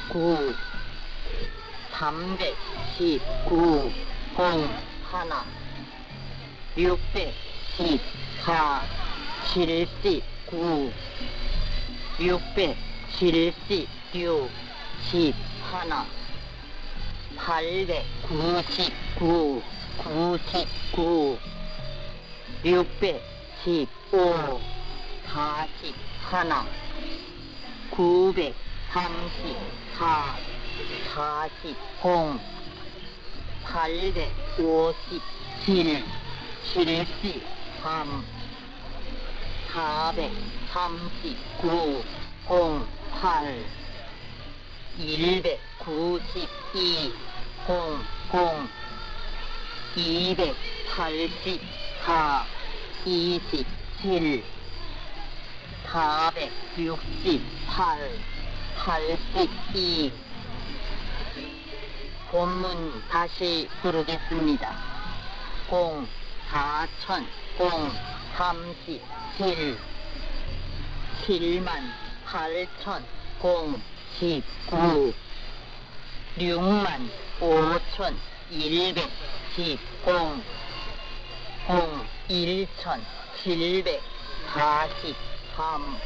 9 319 0 1 614 79 676 11 899 99 615 41 934 40 857 73 439 08 192 00 284 27 468 82 본문 다시 부르겠습니다. 04,000 37 78,000 19 65,110 01,743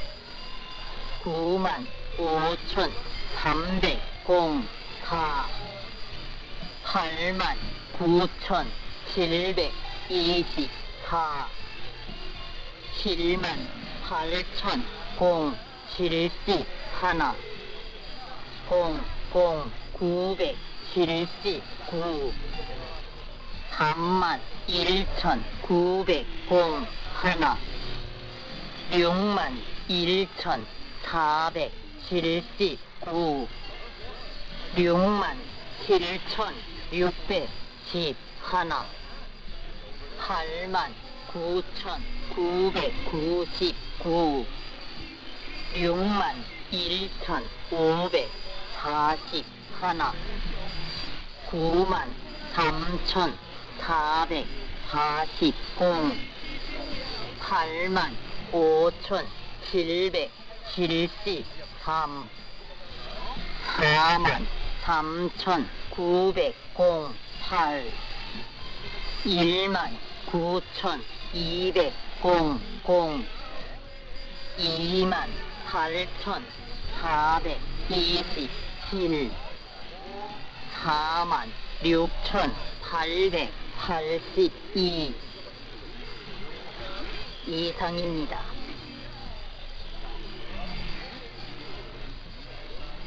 95,300 04 89,724 78,000 71 979 31,900 1 61,479 67,611 89,999 61,541 93,440 85,773 43,908 19,200 00 28,427 46,882 이상입니다.